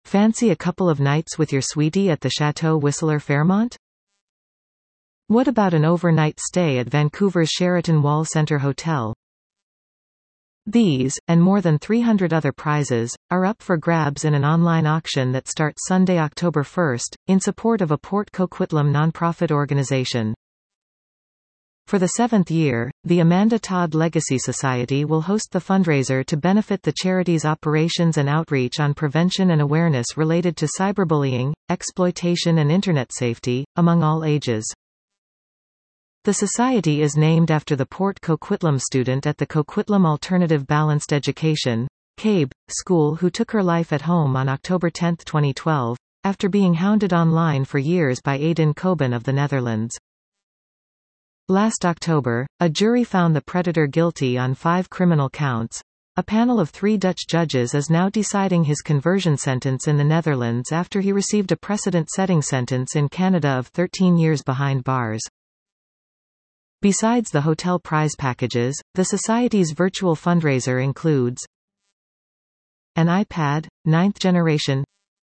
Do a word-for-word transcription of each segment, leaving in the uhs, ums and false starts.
Fancy a couple of nights with your sweetie at the Chateau Whistler Fairmont? What about an overnight stay at Vancouver's Sheraton Wall Centre Hotel? These, and more than three hundred other prizes, are up for grabs in an online auction that starts Sunday, October first, in support of a Port Coquitlam nonprofit organization. For the seventh year, the Amanda Todd Legacy Society will host the fundraiser to benefit the charity's operations and outreach on prevention and awareness related to cyberbullying, exploitation and Internet safety, among all ages. The society is named after the Port Coquitlam student at the Coquitlam Alternative Balanced Education C A B, school who took her life at home on October tenth twenty twelve, after being hounded online for years by Aiden Coben of the Netherlands. Last October, a jury found the predator guilty on five criminal counts. A panel of three Dutch judges is now deciding his conversion sentence in the Netherlands after he received a precedent-setting sentence in Canada of thirteen years behind bars. Besides the hotel prize packages, the Society's virtual fundraiser includes an iPad, ninth generation,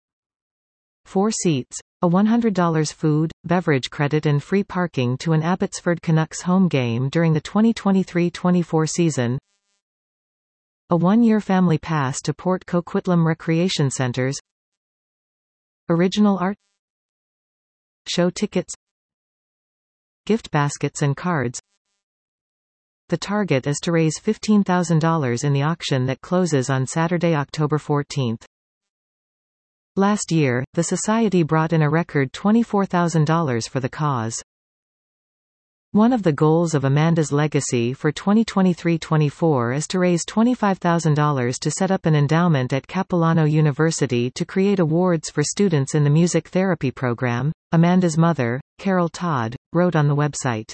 four seats, a one hundred dollars food, beverage credit and free parking to an Abbotsford Canucks home game during the twenty twenty-three twenty-four season, a one-year family pass to Port Coquitlam Recreation Centres, original art, show tickets, gift baskets and cards. The target is to raise fifteen thousand dollars in the auction that closes on Saturday, October fourteenth. Last year, the Society brought in a record twenty-four thousand dollars for the cause. One of the goals of Amanda's Legacy for twenty twenty-three twenty-four is to raise twenty-five thousand dollars to set up an endowment at Capilano University to create awards for students in the music therapy program, Amanda's mother, Carol Todd, wrote on the website.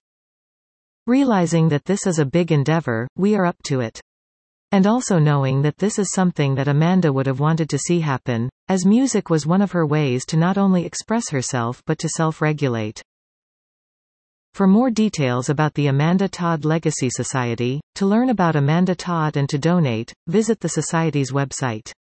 Realizing that this is a big endeavor, we are up to it. And also knowing that this is something that Amanda would have wanted to see happen, as music was one of her ways to not only express herself but to self-regulate. For more details about the Amanda Todd Legacy Society, to learn about Amanda Todd and to donate, visit the Society's website.